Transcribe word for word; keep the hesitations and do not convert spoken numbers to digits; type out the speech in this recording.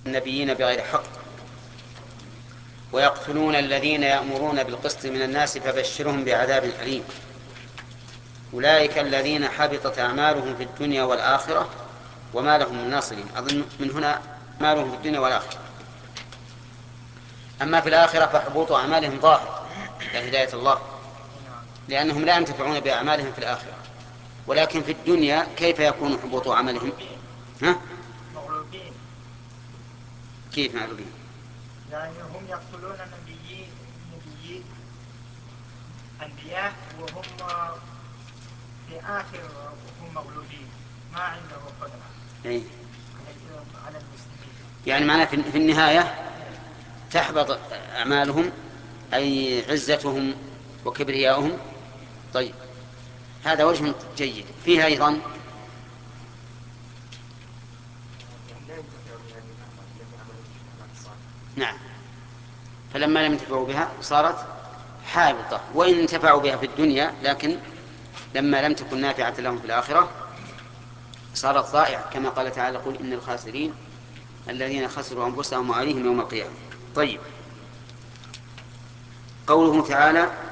النبيين بغير حق ويقتلون الذين يأمرون بالقسط من الناس فبشرهم بعذاب أليم. أولئك الذين حبطت أعمالهم في الدنيا والآخرة وما لهم من ناصرين. أظن من هنا أعمالهم في الدنيا والآخرة. أما في الآخرة فحبوط أعمالهم ظاهر كهداية الله، لأنهم لا ينتفعون بأعمالهم في الآخرة. ولكن في الدنيا كيف يكون حبوط عملهم؟ ها؟ مغلوبين. كيف مغلوبين؟ يعني هم يقتلون النبيين نبيين أنبياء وهم في آخر هم مغلوبين ما عنده قدرة أي. على المسلمين. يعني معناه في النهاية تحبط أعمالهم، أي عزتهم وكبرياؤهم. طيب، هذا وجه جيد. فيها أيضا نعم، فلما لم ينتفعوا بها صارت حابطة، وإن انتفعوا بها في الدنيا لكن لما لم تكن نافعة لهم في الآخرة صارت ضائعة، كما قال تعالى: قل إن الخاسرين الذين خسروا أنفسهم وأهليهم يوم القيامة. طيب، قوله تعالى: